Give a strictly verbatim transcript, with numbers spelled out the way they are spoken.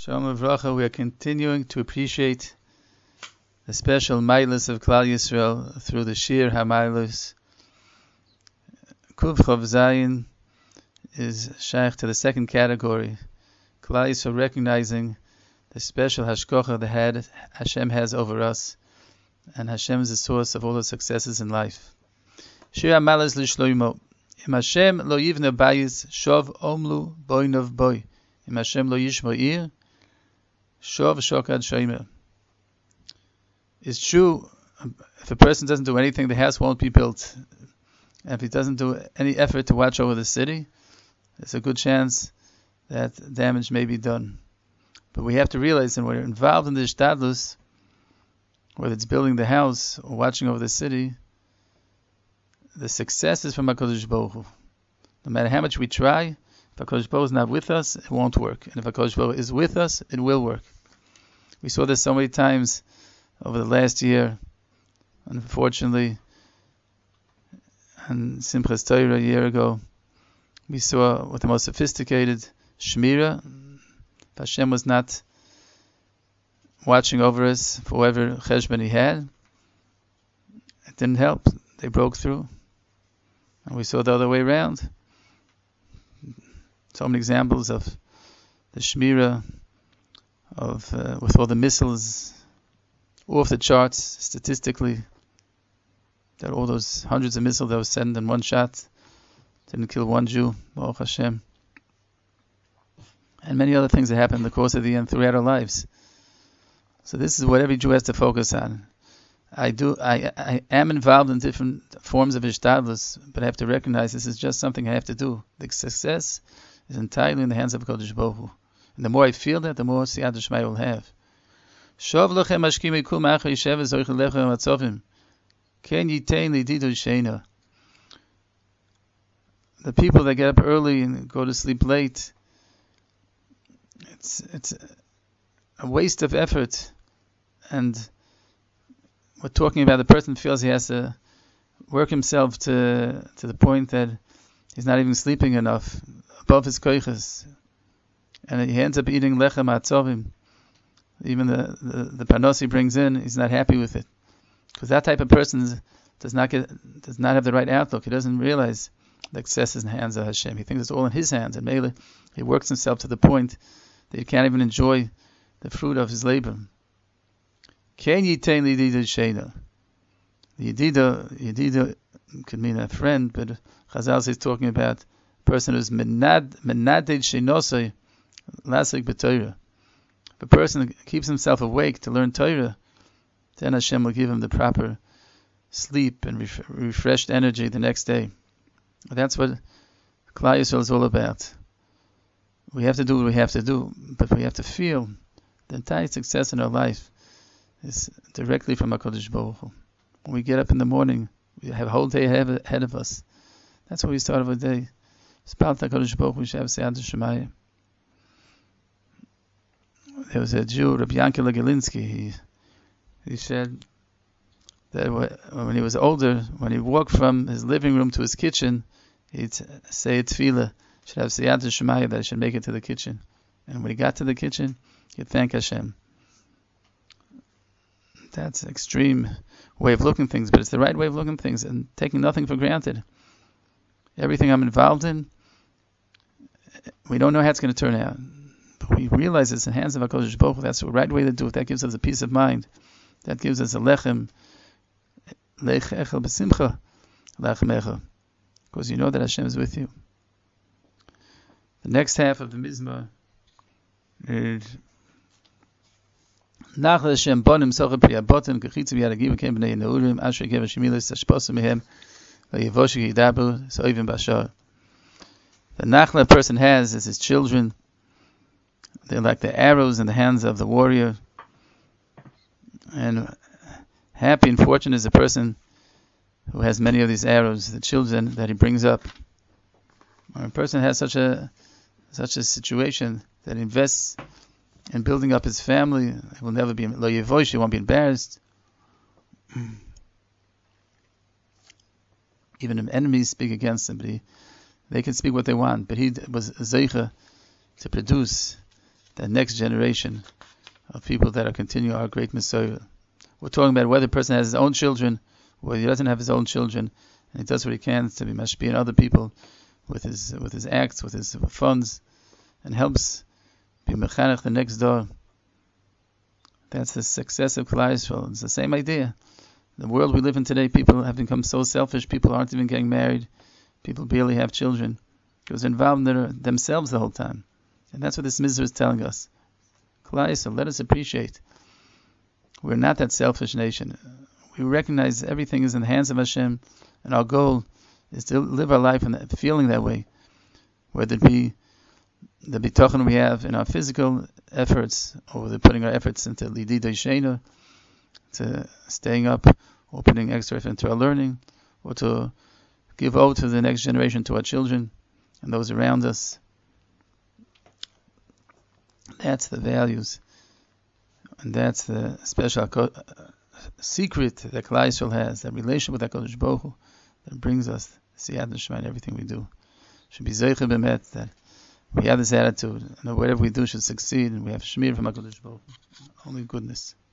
Shalom Avracha, we are continuing to appreciate the special Mailis of Klal Yisrael through the Shir HaMailis. Kuv Chav Zayin is shaykh to the second category. Klal Yisrael recognizing the special hashkocha the head Hashem has over us, and Hashem is the source of all the successes in life. Shir HaMailis L'Shloimo. Im Hashem lo yivne bayis shov omlu boinov boy. Im Hashem lo yishmo ir shov shokad shomer. It's true, if a person doesn't do anything, the house won't be built. And if he doesn't do any effort to watch over the city, there's a good chance that damage may be done. But we have to realize that when we're involved in the ishtadlus, whether it's building the house or watching over the city, the success is from HaKadosh Baruch Hu. No matter how much we try, if HaKadosh Baruch Hu is not with us, it won't work. And if HaKadosh Baruch Hu is with us, it will work. We saw this so many times over the last year. Unfortunately, on Simchas Torah a year ago, we saw with the most sophisticated Shmira, Hashem was not watching over us for whatever cheshbon he had. It didn't help. They broke through. And we saw the other way around. So many examples of the Shmira, of uh, with all the missiles off the charts statistically, that all those hundreds of missiles that were sent in one shot didn't kill one Jew, Baruch Hashem. And many other things that happened in the course of the end throughout our lives. So this is what every Jew has to focus on. I do. I, I am involved in different forms of ishtadlus, but I have to recognize this is just something I have to do. The success is entirely in the hands of Kodesh Baruch Hu. And the more I feel that, the more Siyat Shmai will have. Shov lechem mashkim ikum achar yishev zoich lechem matzovim. Ken yitain lididu sheina. The people that get up early and go to sleep late, it's it's a waste of effort. And we're talking about the person feels he has to work himself to to the point that he's not even sleeping enough, above his koiches. And he ends up eating lechem atzovim. Even the, the, the panos he brings in, he's not happy with it. Because that type of person does not get, does not have the right outlook. He doesn't realize the success is in the hands of Hashem. He thinks it's all in his hands. And maybe he works himself to the point that he can't even enjoy the fruit of his labor. Ken yitain lidida sheina. The yedida, yedida could mean a friend, but Chazal is talking about a person who's menad, menaded sheinosai lasik b'Torah. If a person keeps himself awake to learn Torah, then Hashem will give him the proper sleep and ref- refreshed energy the next day. That's what Klal Yisrael is all about. We have to do what we have to do, but we have to feel the entire success in our life is directly from HaKadosh Baruch Hu. When we get up in the morning, we have a whole day ahead of us. That's how we start our day. Spalt HaKadosh Baruch Hu, we should have Siyat Shemaya. There was a Jew, Rabbi Yankel Galinsky. He he said that when he was older, when he walked from his living room to his kitchen, he'd say a tefillah, should have Siyat Shemaya, that he should make it to the kitchen. And when he got to the kitchen, he'd thank Hashem. That's an extreme way of looking at things, but it's the right way of looking at things and taking nothing for granted. Everything I'm involved in, we don't know how it's going to turn out. But we realize it's in the hands of HaKadosh Baruch Hu. That's the right way to do it. That gives us a peace of mind. That gives us a lechem, lech echel b'simcha, lechem. Because you know that Hashem is with you. The next half of the Mizmor is Nachal Hashem bonim socha pri abotim kechitzim yad agim kem b'nei neurim asher gever shemilis tashposu mehem le'yavoshi yidabu so'ivim bashar. The Nachal a person has is his children. They're like the arrows in the hands of the warrior. And happy and fortunate is a person who has many of these arrows, the children that he brings up. When a person has such a such a situation that invests in building up his family, he will never be lo yevosh, he won't be embarrassed. Even if enemies speak against him, but he, they can speak what they want. But he was zeicha to produce that next generation of people that are continuing our great Messiah. We're talking about whether a person has his own children, whether he doesn't have his own children, and he does what he can to be mashpia on other people with his with his acts, with his funds, and helps be mechanech the next door. That's the success of Klal Yisrael. It's the same idea. The world we live in today, people have become so selfish. People aren't even getting married. People barely have children because they're involved in their, themselves the whole time. And that's what this mitzvah is telling us. Klal Yisrael, let us appreciate. We're not that selfish nation. We recognize everything is in the hands of Hashem, and our goal is to live our life in that, feeling that way, whether it be the bitachon we have in our physical efforts, or whether putting our efforts into lidi doishena, to staying up, or putting extra effort into our learning, or to give over to the next generation, to our children and those around us. That's the values, and that's the special uh, secret that Klal Yisrael has, that relation with HaKadosh Baruch Hu, that brings us siyat neshama in everything we do. Should be zeicha b'met, that we have this attitude, and whatever we do should succeed, and we have shmir from HaKadosh Baruch Hu, only goodness.